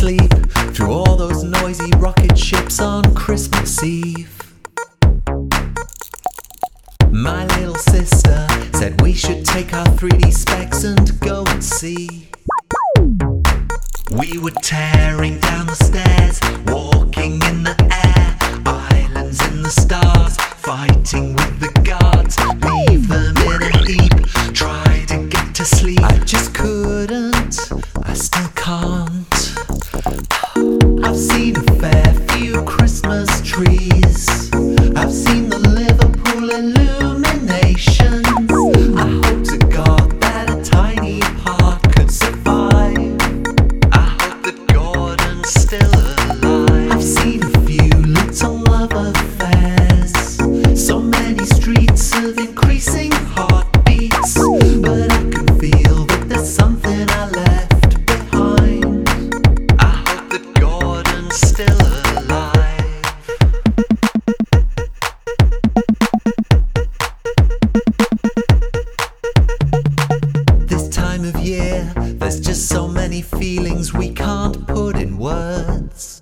sleep through all those noisy rocket ships on Christmas Eve. My little sister said we should take our 3D specs and go and see. We were tearing down the stairs, walking in the air, islands in the stars, fighting with the guards, leave them in a heap, try to get to sleep. I just couldn't, I still can't. I've seen a fair few Christmas trees, I've seen the Liverpool illuminations. I hope to God that a tiny park could survive. I hope that Gordon's still alive. I've seen a few little love affairs, so many streets of increasing heartbeats, but I can feel that there's something I left behind. I hope that Gordon's still alive. This time of year, there's just so many feelings we can't put in words.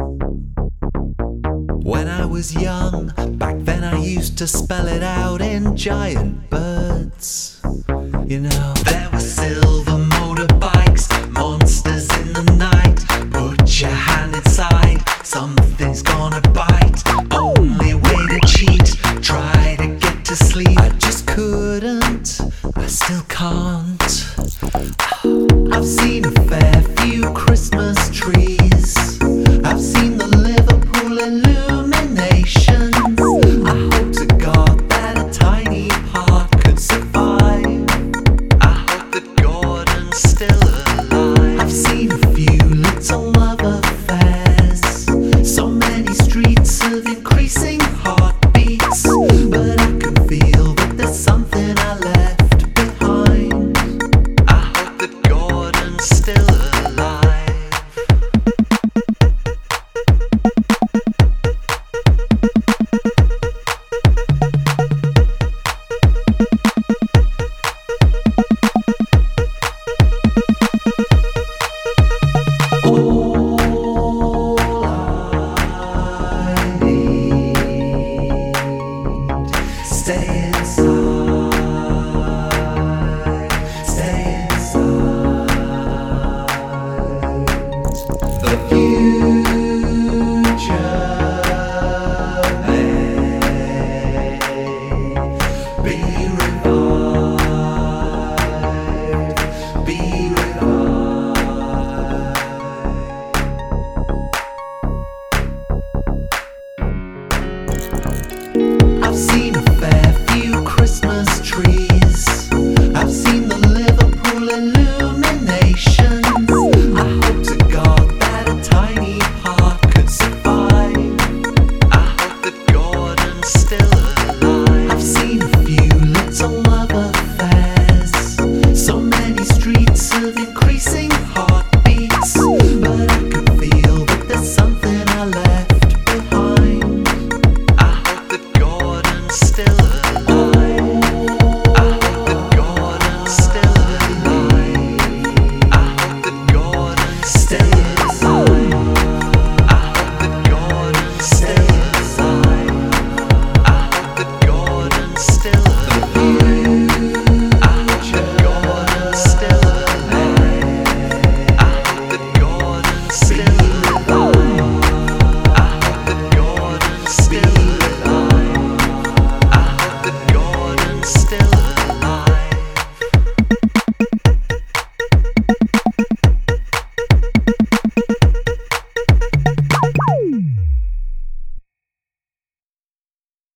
When I was young, back then I used to spell it out in giant birds. You know, there were silver motorbikes, monsters in the night. Put your hand inside, something's gonna bite. Only way to cheat, try to get to sleep. I just couldn't, I still can't. I've seen a fair few Christmas trees, I've seen the Liverpool illuminations. I hope to God that a tiny park could survive. I hope that Gordon's still alive. I've seen a few little love affairs, so many streets of increasing heartbeats, but I can feel that there's something I left behind. I hope that Gordon's still alive.